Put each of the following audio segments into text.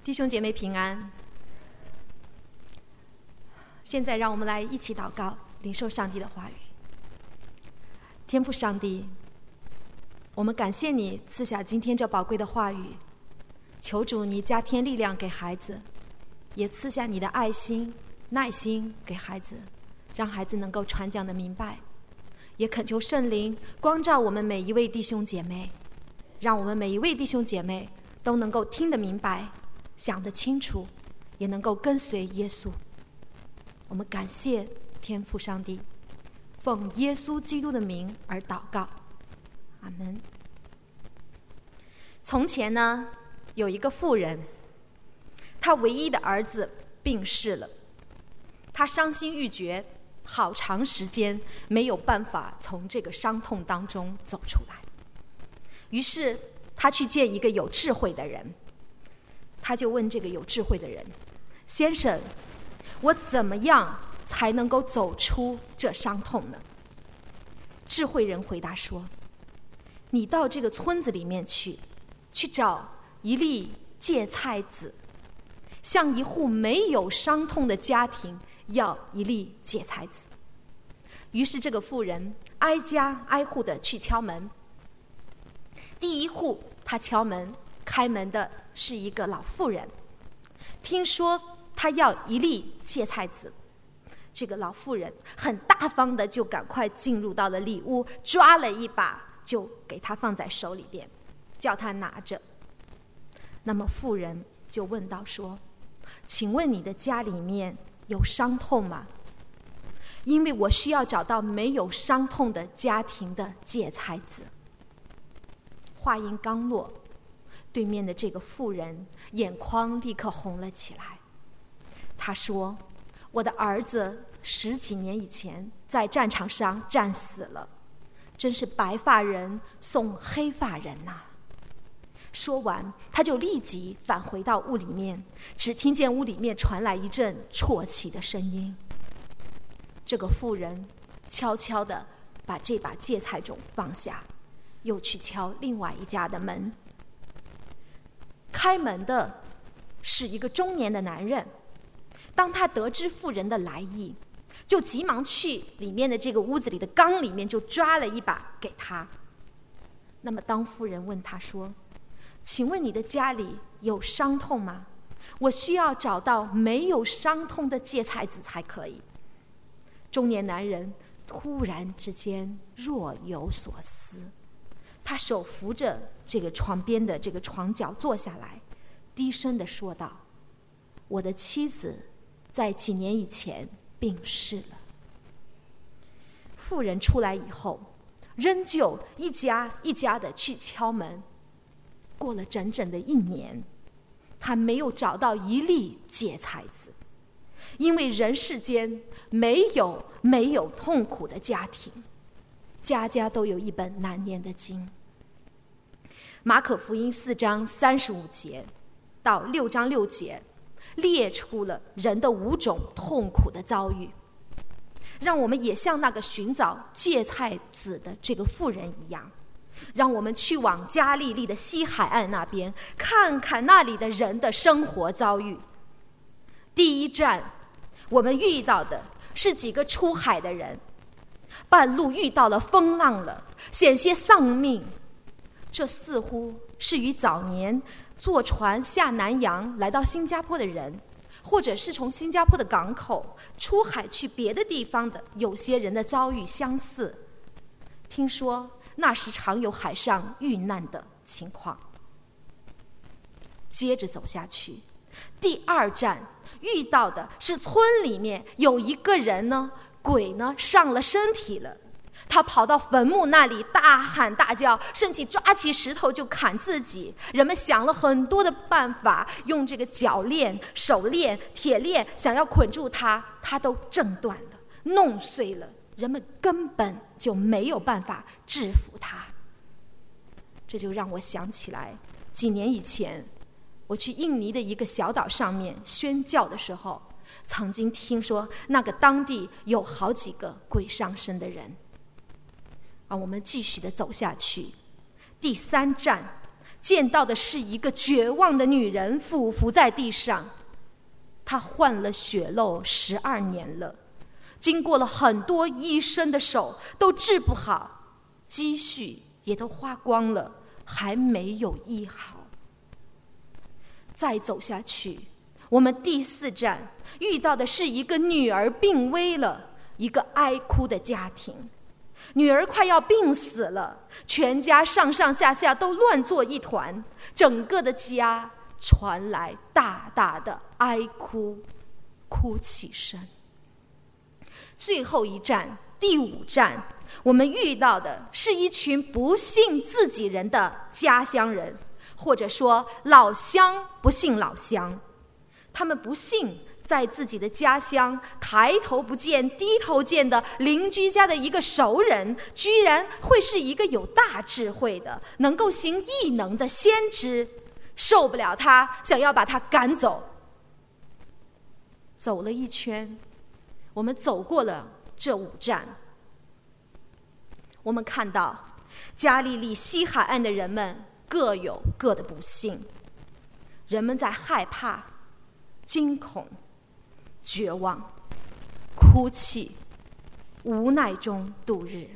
弟兄姐妹平安。现在让我们来一起祷告，领受上帝的话语。天父上帝，我们感谢你赐下今天这宝贵的话语，求主你加添力量给孩子，也赐下你的爱心耐心给孩子，让孩子能够传讲的明白。也恳求圣灵光照我们每一位弟兄姐妹，让我们每一位弟兄姐妹都能够听得明白，想得清楚，也能够跟随耶稣。我们感谢天父上帝，奉耶稣基督的名而祷告，阿们。从前呢，有一个妇人，她唯一的儿子病逝了，她伤心欲绝，好长时间没有办法从这个伤痛当中走出来。于是她去见一个有智慧的人，她就问这个有智慧的人：先生，我怎么样才能够走出这伤痛呢？智慧人回答说：你到这个村子里面去找一粒芥菜籽，向一户没有伤痛的家庭要一粒芥菜籽。于是这个妇人挨家挨户的去敲门。第一户她敲门，开门的是一个老妇人，听说她要一粒芥菜籽，这个老妇人很大方的就赶快进入到了里屋，抓了一把就给她放在手里边，叫她拿着。那么妇人就问道说：请问你的家里面有伤痛吗？因为我需要找到没有伤痛的家庭的芥菜籽。话音刚落，对面的这个妇人眼眶立刻红了起来。他说：我的儿子10几年以前在战场上战死了，真是白发人送黑发人呐。说完他就立即返回到屋里面，只听见屋里面传来一阵啜泣的声音。这个妇人悄悄地把这把芥菜种放下，又去敲另外一家的门。开门的是一个中年的男人，当他得知妇人的来意，就急忙去里面的这个屋子里的缸里面，就抓了一把给他。那么当妇人问他说：请问你的家里有伤痛吗？我需要找到没有伤痛的芥菜籽才可以。中年男人突然之间若有所思，他手扶着这个床边的这个床角坐下来，低声地说道：我的妻子在几年以前病逝了。妇人出来以后，仍旧一家一家的去敲门。过了整整的1年，他没有找到一粒芥菜籽，因为人世间没有痛苦的家庭，家家都有一本难念的经。马可福音4章35节到6章6节列出了人的5种痛苦的遭遇，让我们也像那个寻找芥菜籽的这个妇人一样，让我们去往加利利的西海岸那边，看看那里的人的生活遭遇。第一站我们遇到的是几个出海的人，半路遇到了风浪了，险些丧命。这似乎是与早年坐船下南洋来到新加坡的人，或者是从新加坡的港口出海去别的地方的有些人的遭遇相似。听说那时常有海上遇难的情况。接着走下去，第2站遇到的是村里面有一个人呢，鬼呢上了身体了，他跑到坟墓那里大喊大叫，甚至抓起石头就砍自己。人们想了很多的办法，用这个脚链、手链、铁链想要捆住他，他都挣断了，弄碎了，人们根本就没有办法制服他。这就让我想起来，几年以前我去印尼的一个小岛上面宣教的时候，曾经听说那个当地有好几个鬼上身的人。我们继续的走下去，第3站见到的是一个绝望的女人俯伏在地上。她患了血漏12年了，经过了很多医生的手都治不好，积蓄也都花光了，还没有医好。再走下去，我们第4站遇到的是一个女儿病危了，一个哀哭的家庭。女儿快要病死了，全家上上下下都乱作一团，整个的家传来大大的哀哭泣声。最后一站，第5站，我们遇到的是一群不信自己人的家乡人，或者说老乡不信老乡。他们不信在自己的家乡抬头不见低头见的邻居家的一个熟人，居然会是一个有大智慧的能够行异能的先知，受不了他，想要把他赶走。走了一圈，我们走过了这5站，我们看到加利利西海岸的人们各有各的不幸，人们在害怕、惊恐、绝望、哭泣、无奈中度日。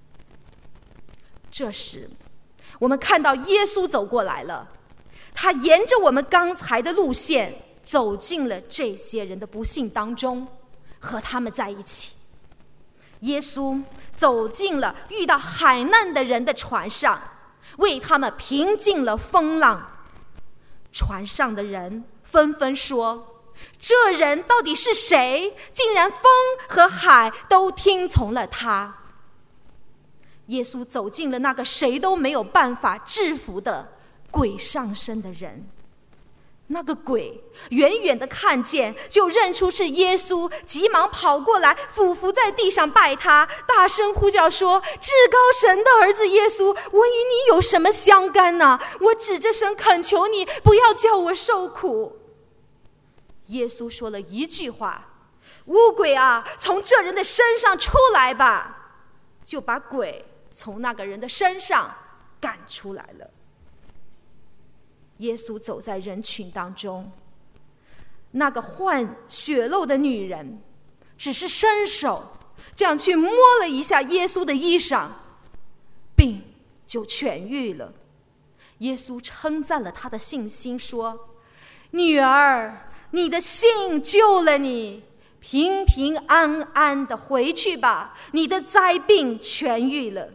这时我们看到耶稣走过来了，他沿着我们刚才的路线走进了这些人的不幸当中，和他们在一起。耶稣走进了遇到海难的人的船上，为他们平静了风浪。船上的人纷纷说，这人到底是谁？竟然风和海都听从了他。耶稣走进了那个谁都没有办法制服的鬼上身的人。那个鬼远远的看见就认出是耶稣，急忙跑过来俯伏在地上拜他，大声呼叫说，至高神的儿子耶稣，我与你有什么相干呢？我指着神恳求你，不要叫我受苦。耶稣说了一句话，污鬼啊，从这人的身上出来吧，就把鬼从那个人的身上赶出来了。耶稣走在人群当中，那个患血漏的女人只是伸手这样去摸了一下耶稣的衣裳，病就痊愈了。耶稣称赞了她的信心，说，女儿，你的信救了你，平平安安的回去吧，你的灾病痊愈了。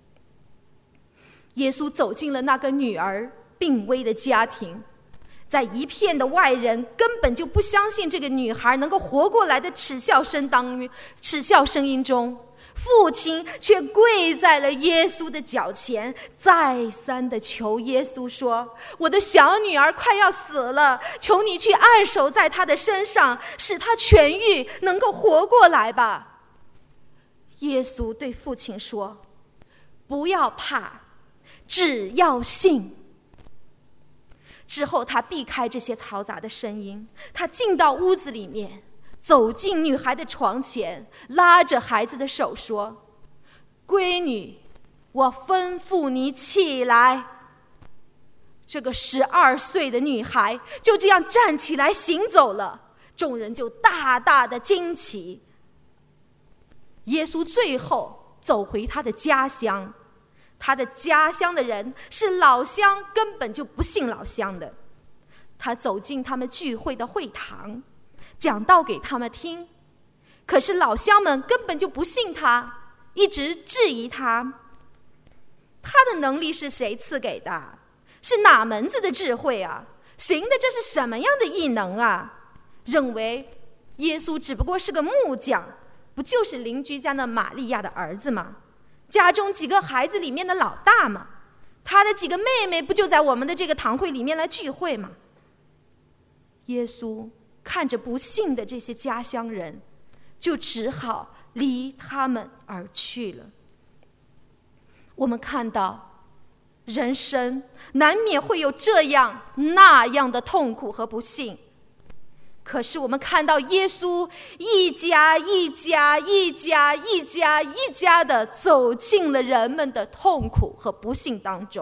耶稣走进了那个女儿病危的家庭，在一片的外人根本就不相信这个女孩能够活过来的耻笑声音中，父亲却跪在了耶稣的脚前，再三的求耶稣说，我的小女儿快要死了，求你去按手在她的身上，使她痊愈，能够活过来吧。耶稣对父亲说，不要怕，只要信。之后他避开这些嘈杂的声音，他进到屋子里面，走进女孩的床前，拉着孩子的手说，闺女，我吩咐你起来。这个12岁的女孩就这样站起来行走了，众人就大大的惊奇。耶稣最后走回他的家乡，他的家乡的人是老乡根本就不信老乡的。他走进他们聚会的会堂，讲道给他们听，可是老乡们根本就不信他，一直质疑他。他的能力是谁赐给的？是哪门子的智慧啊？行的这是什么样的异能啊？认为耶稣只不过是个木匠，不就是邻居家的玛利亚的儿子吗？家中几个孩子里面的老大嘛，他的几个妹妹不就在我们的这个堂会里面来聚会吗？耶稣看着不信的这些家乡人，就只好离他们而去了。我们看到人生难免会有这样那样的痛苦和不幸，可是我们看到耶稣一家一家的走进了人们的痛苦和不幸当中，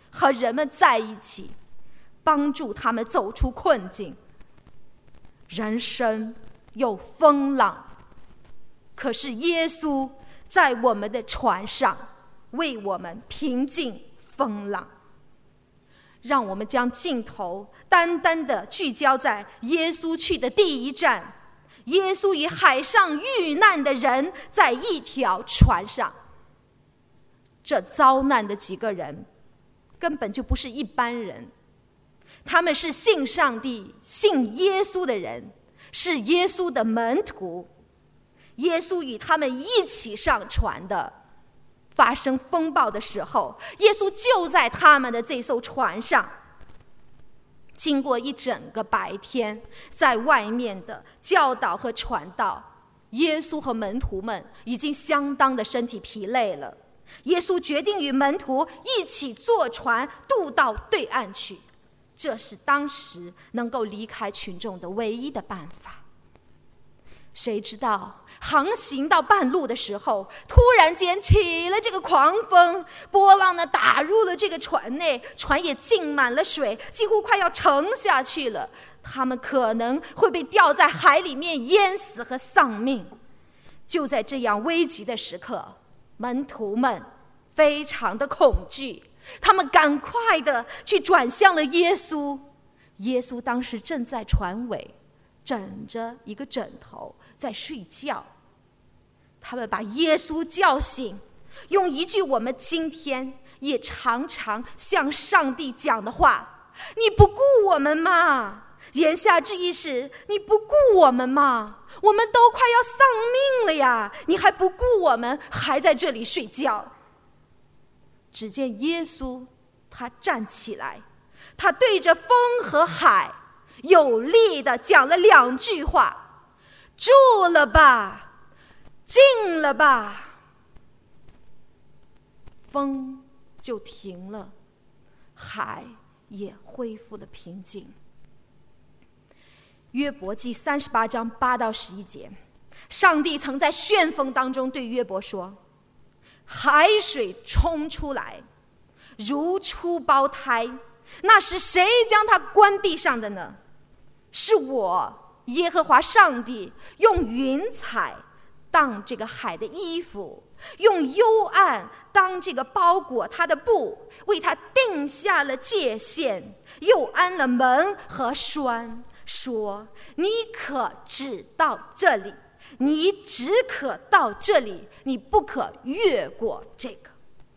和人们在一起，帮助他们走出困境。人生有风浪，可是耶稣在我们的船上为我们平静风浪。让我们将镜头单单地聚焦在耶稣去的第一站，耶稣与海上遇难的人在一条船上。这遭难的几个人根本就不是一般人，他们是信上帝、信耶稣的人，是耶稣的门徒。耶稣与他们一起上船的。发生风暴的时候，耶稣就在他们的这艘船上。经过一整个白天在外面的教导和传道，耶稣和门徒们已经相当的身体疲累了。耶稣决定与门徒一起坐船渡到对岸去，这是当时能够离开群众的唯一的办法。谁知道航行到半路的时候，突然间起了这个狂风，波浪呢打入了这个船内，船也浸满了水，几乎快要沉下去了。他们可能会被掉在海里面淹死和丧命。就在这样危急的时刻，门徒们非常的恐惧，他们赶快的去转向了耶稣。耶稣当时正在船尾枕着一个枕头在睡觉。他们把耶稣叫醒，用一句我们今天也常常向上帝讲的话：你不顾我们吗？言下之意是，你不顾我们吗？我们都快要丧命了呀，你还不顾我们，还在这里睡觉。只见耶稣他站起来，他对着风和海有力地讲了2句话：住了吧，静了吧。风就停了，海也恢复了平静。约伯记38章8到11节，上帝曾在旋风当中对约伯说：海水冲出来，如出胞胎，那是谁将它关闭上的呢？是我耶和华上帝，用云彩当这个海的衣服，用幽暗当这个包裹它的布，为它定下了界限，又安了门和栓，说：你可只到这里，你只可到这里，你不可越过这个。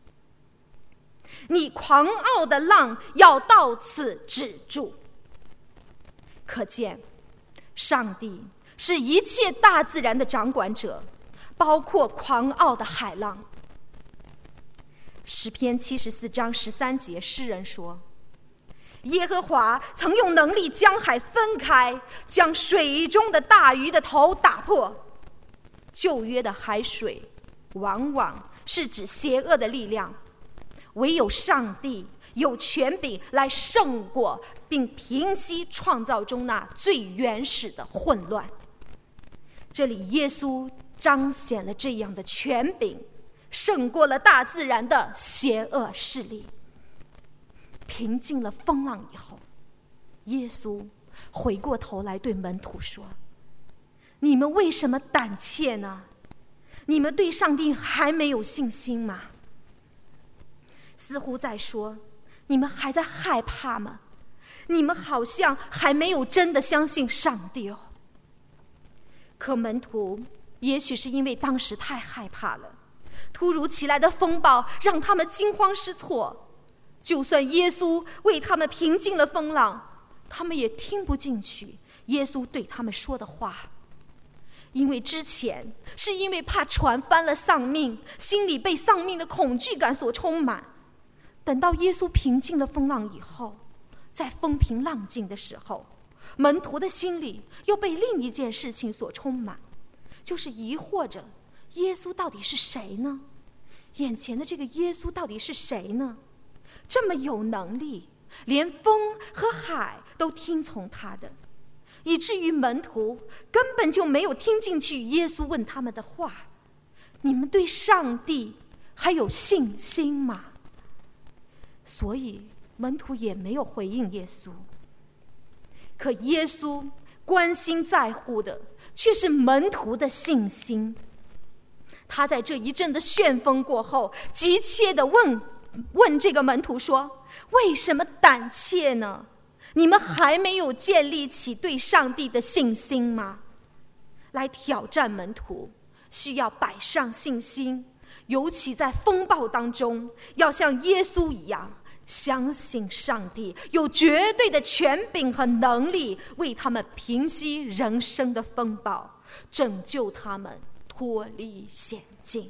你狂傲的浪要到此止住。可见上帝是一切大自然的掌管者，包括狂傲的海浪。诗篇74章13节，诗人说：耶和华曾用能力将海分开，将水中的大鱼的头打破。旧约的海水往往是指邪恶的力量，唯有上帝有权柄来胜过并平息创造中那最原始的混乱。这里耶稣彰显了这样的权柄，胜过了大自然的邪恶势力。平静了风浪以后，耶稣回过头来对门徒说：你们为什么胆怯呢？你们对上帝还没有信心吗？似乎在说，你们还在害怕吗？你们好像还没有真的相信上帝哦。可门徒也许是因为当时太害怕了，突如其来的风暴让他们惊慌失措，就算耶稣为他们平静了风浪，他们也听不进去耶稣对他们说的话。因为之前是因为怕船翻了丧命，心里被丧命的恐惧感所充满。等到耶稣平静了风浪以后，在风平浪静的时候，门徒的心里又被另一件事情所充满，就是疑惑着耶稣到底是谁呢？眼前的这个耶稣到底是谁呢？这么有能力，连风和海都听从他的，以至于门徒根本就没有听进去耶稣问他们的话：你们对上帝还有信心吗？ 所以门徒也没有回应耶稣。可耶稣关心在乎的却是门徒的信心。他在这一阵的旋风过后，急切地问这个门徒说：为什么胆怯呢？你们还没有建立起对上帝的信心吗？来挑战门徒，需要摆上信心，尤其在风暴当中，要像耶稣一样，相信上帝有绝对的权柄和能力，为他们平息人生的风暴，拯救他们脱离险境。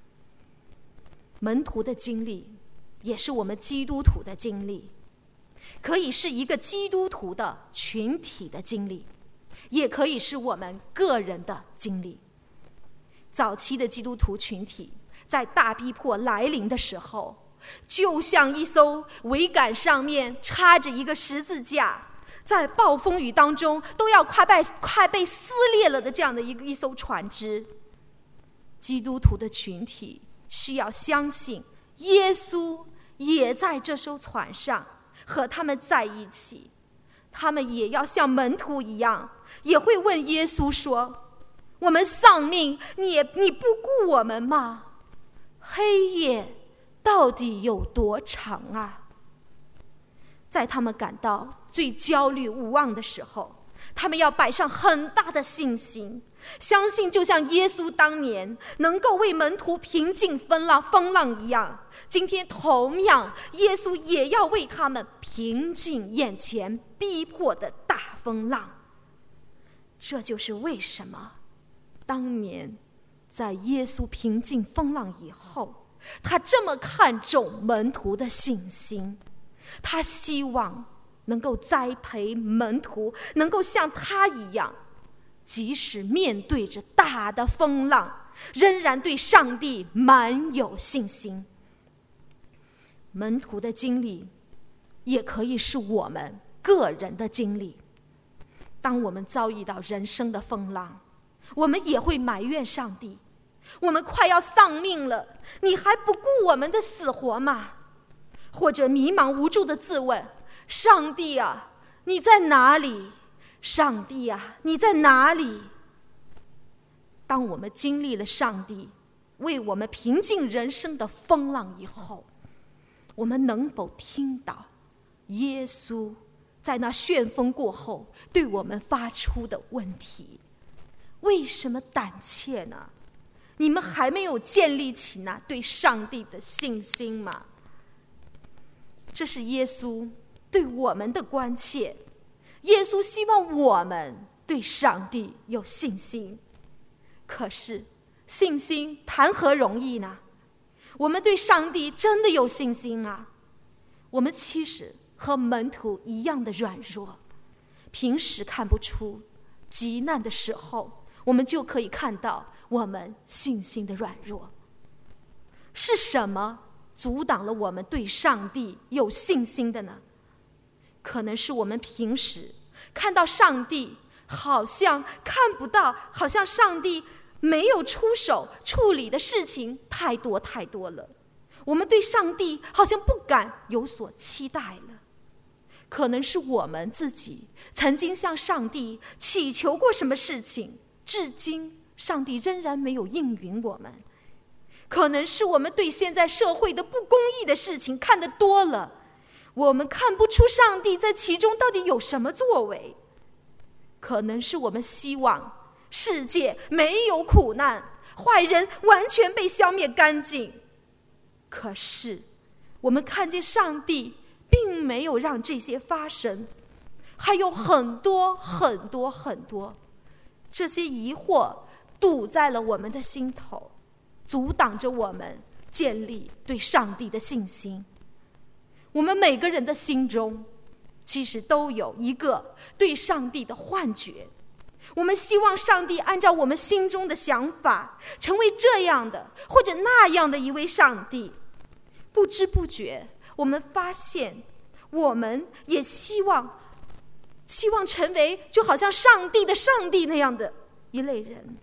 门徒的经历也是我们基督徒的经历，可以是一个基督徒的群体的经历，也可以是我们个人的经历。早期的基督徒群体在大逼迫来临的时候，就像一艘桅杆上面插着一个十字架，在暴风雨当中都要快被撕裂了的这样的一艘船只。基督徒的群体需要相信耶稣也在这艘船上和他们在一起，他们也要像门徒一样，也会问耶稣说：我们丧命，你不顾我们吗？黑夜到底有多长啊？在他们感到最焦虑无望的时候，他们要摆上很大的信心，相信就像耶稣当年能够为门徒平静风浪一样，今天同样耶稣也要为他们平静眼前逼迫的大风浪。这就是为什么当年在耶稣平静风浪以后，他这么看重门徒的信心，他希望能够栽培门徒能够像他一样，即使面对着大的风浪，仍然对上帝满有信心。门徒的经历也可以是我们个人的经历。当我们遭遇到人生的风浪，我们也会埋怨上帝，我们快要丧命了，你还不顾我们的死活吗？或者迷茫无助的自问：上帝啊，你在哪里？上帝啊，你在哪里？当我们经历了上帝为我们平静人生的风浪以后，我们能否听到耶稣在那旋风过后对我们发出的问题：为什么胆怯呢？你们还没有建立起那对上帝的信心吗？这是耶稣对我们的关切。耶稣希望我们对上帝有信心，可是信心谈何容易呢？我们对上帝真的有信心吗？我们其实和门徒一样的软弱，平时看不出，急难的时候我们就可以看到我们信心的软弱。是什么阻挡了我们对上帝有信心的呢？可能是我们平时看到上帝好像看不到，好像上帝没有出手处理的事情太多太多了，我们对上帝好像不敢有所期待了。可能是我们自己曾经向上帝祈求过什么事情，至今上帝仍然没有应允我们。可能是我们对现在社会的不公义的事情看得多了，我们看不出上帝在其中到底有什么作为。可能是我们希望世界没有苦难，坏人完全被消灭干净。可是我们看见上帝并没有让这些发生，还有很多很多很多这些疑惑堵在了我们的心头，阻挡着我们建立对上帝的信心。我们每个人的心中其实都有一个对上帝的幻觉，我们希望上帝按照我们心中的想法成为这样的或者那样的一位上帝。不知不觉我们发现，我们也希望成为就好像上帝的上帝那样的一类人，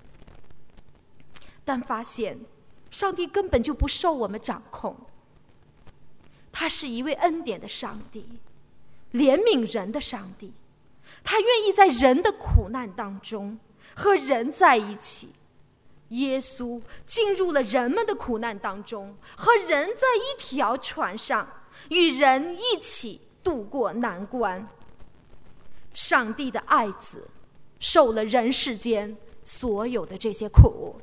但发现上帝根本就不受我们掌控。 他是一位恩典的上帝，怜悯人的上帝。他愿意在人的苦难当中和人在一起。耶稣进入了人们的苦难当中，和人在一条船上，与人一起度过难关。上帝的爱子受了人世间所有的这些苦，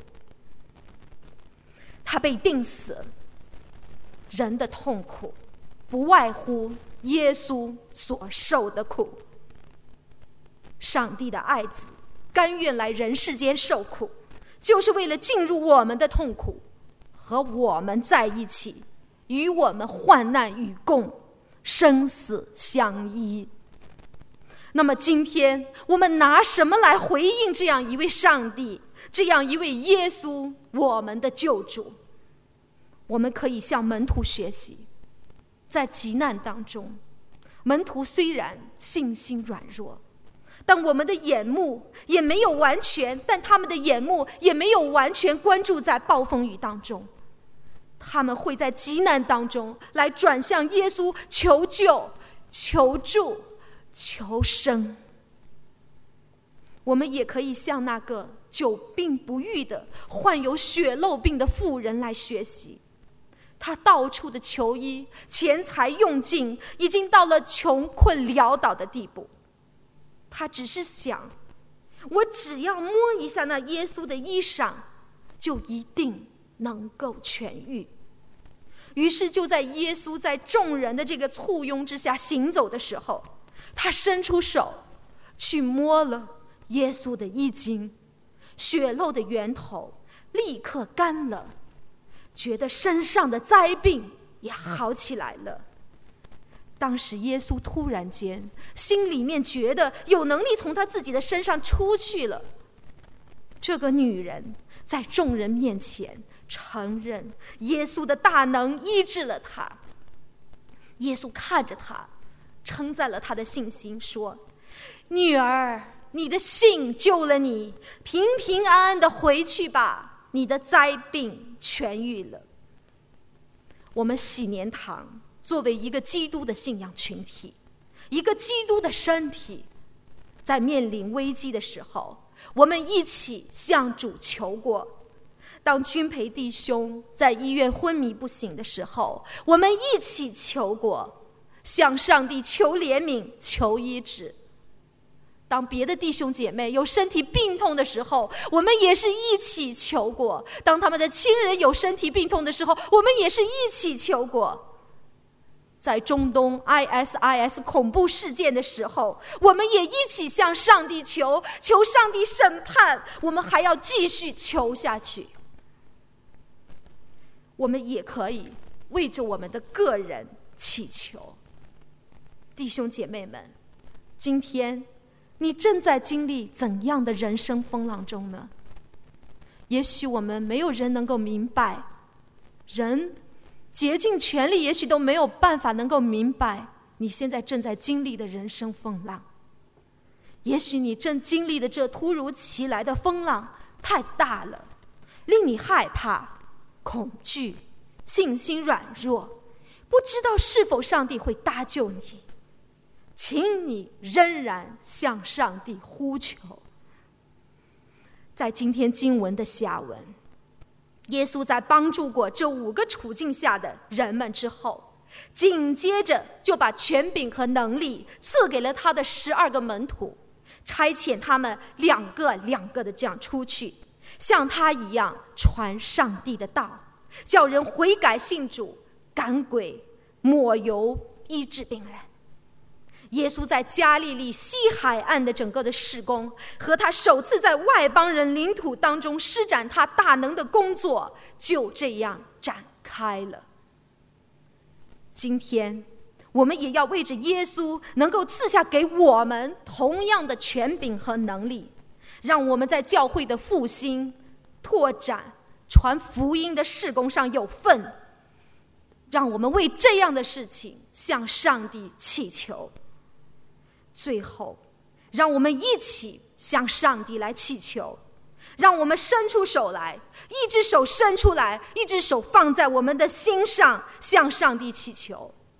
他被钉死，人的痛苦不外乎耶稣所受的苦。上帝的爱子甘愿来人世间受苦，就是为了进入我们的痛苦，和我们在一起，与我们患难与共，生死相依。那么今天我们拿什么来回应这样一位上帝，这样一位耶稣，我们的救主？我们可以向门徒学习，在急难当中，门徒虽然信心软弱，但我们的眼目也没有完全，但他们的眼目也没有完全关注在暴风雨当中。他们会在急难当中来转向耶稣，求救、求助、求生。我们也可以向那个久病不愈的患有血漏病的妇人来学习。他到处的求医，钱财用尽，已经到了穷困潦倒的地步。他只是想，我只要摸一下那耶稣的衣裳，就一定能够痊愈。于是就在耶稣在众人的这个簇拥之下行走的时候，他伸出手去摸了耶稣的衣襟，血漏的源头立刻干了，觉得身上的灾病也好起来了。当时耶稣突然间心里面觉得有能力从他自己的身上出去了。这个女人在众人面前承认耶稣的大能医治了她。耶稣看着她，称赞了她的信心，说：女儿，你的信救了你，平平安安的回去吧，你的灾病痊愈了。我们喜年堂作为一个基督的信仰群体，一个基督的身体，在面临危机的时候，我们一起向主求过。当君培弟兄在医院昏迷不醒的时候，我们一起求过，向上帝求怜悯、求医治。当别的弟兄姐妹有身体病痛的时候，我们也是一起求过；当他们的亲人有身体病痛的时候，我们也是一起求过。在中东 ISIS 恐怖事件的时候，我们也一起向上帝求上帝审判，我们还要继续求下去。我们也可以为着我们的个人祈求。弟兄姐妹们，今天你正在经历怎样的人生风浪中呢？也许我们没有人能够明白，人竭尽全力也许都没有办法能够明白你现在正在经历的人生风浪。也许你正经历的这突如其来的风浪太大了，令你害怕、恐惧、信心软弱，不知道是否上帝会搭救你。请你仍然向上帝呼求。在今天经文的下文，耶稣在帮助过这5个处境下的人们之后，紧接着就把权柄和能力赐给了他的12个门徒，差遣他们2个2个的这样出去，像他一样传上帝的道，叫人悔改信主，赶鬼、抹油、医治病人。耶稣在加利利西海岸的整个的事工，和他首次在外邦人领土当中施展他大能的工作，就这样展开了。今天我们也要为着耶稣能够赐下给我们同样的权柄和能力，让我们在教会的复兴、拓展、传福音的事工上有份。让我们为这样的事情向上帝祈求。最后，让我们一起向上帝来祈求，让我们伸出手来，一只手伸出来，一只手放在我们的心上，向上帝祈求。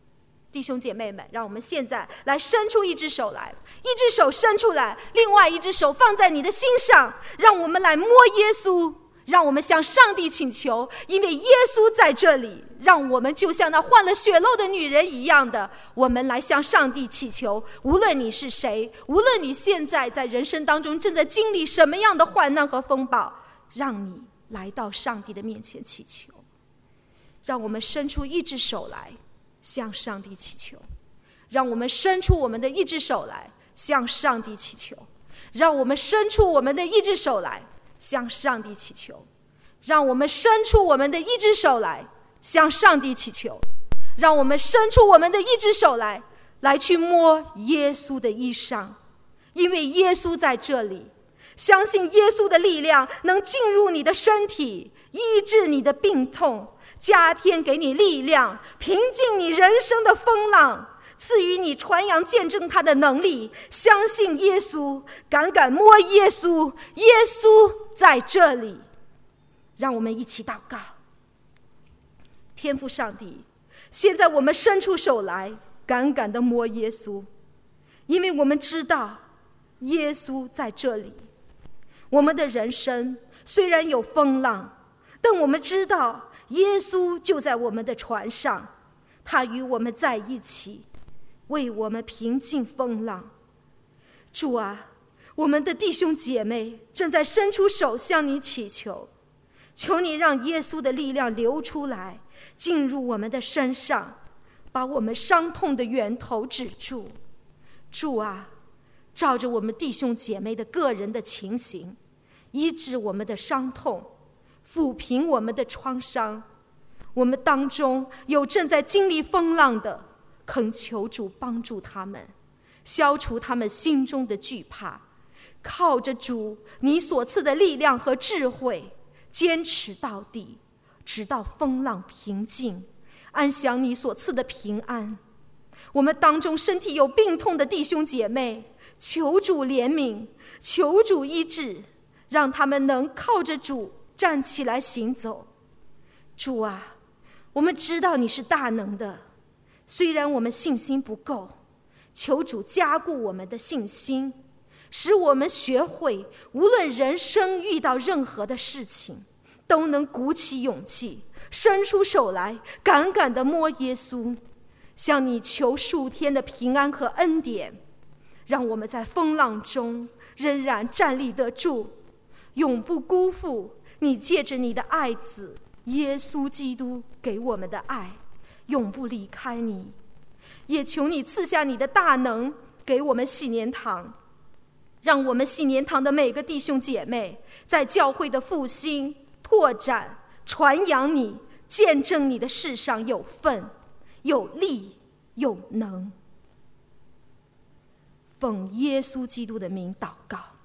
弟兄姐妹们，让我们现在来伸出一只手来，一只手伸出来，另外一只手放在你的心上，让我们来摸耶稣，让我们向上帝请求，因为耶稣在这里，让我们就像那患了血漏的女人一样的，我们来向上帝祈求。无论你是谁，无论你现在在人生当中正在经历什么样的患难和风暴，让你来到上帝的面前祈求。让我们伸出一只手来向上帝祈求，让我们伸出我们的一只手来向上帝祈求，让我们伸出我们的一只手来向上帝祈求，让我们伸出我们的一只手来向上帝祈求，让我们伸出我们的一只手来去摸耶稣的衣裳，因为耶稣在这里。相信耶稣的力量能进入你的身体，医治你的病痛，加添给你力量，平静你人生的风浪，赐予你传扬见证他的能力。相信耶稣，敢摸耶稣，耶稣在这里。让我们一起祷告。天父上帝，现在我们伸出手来，敢的摸耶稣，因为我们知道耶稣在这里。我们的人生虽然有风浪，但我们知道耶稣就在我们的船上，他与我们在一起，为我们平静风浪。主啊，我们的弟兄姐妹正在伸出手向你祈求，求你让耶稣的力量流出来，进入我们的身上，把我们伤痛的源头止住。主啊，照着我们弟兄姐妹的个人的情形，医治我们的伤痛，抚平我们的创伤。我们当中有正在经历风浪的，恳求主帮助他们，消除他们心中的惧怕，靠着主你所赐的力量和智慧，坚持到底，直到风浪平静，安享你所赐的平安。我们当中身体有病痛的弟兄姐妹，求主怜悯，求主医治，让他们能靠着主站起来行走。主啊，我们知道你是大能的，虽然我们信心不够，求主加固我们的信心，使我们学会无论人生遇到任何的事情，都能鼓起勇气，伸出手来，敢的摸耶稣，向你求数天的平安和恩典，让我们在风浪中仍然站立得住，永不辜负你借着你的爱子耶稣基督给我们的爱，永不离开你。也求你赐下你的大能给我们禧年堂，让我们禧年堂的每个弟兄姐妹在教会的复兴、拓展、传扬你、见证你的事上有份、有力、有能。奉耶稣基督的名祷告。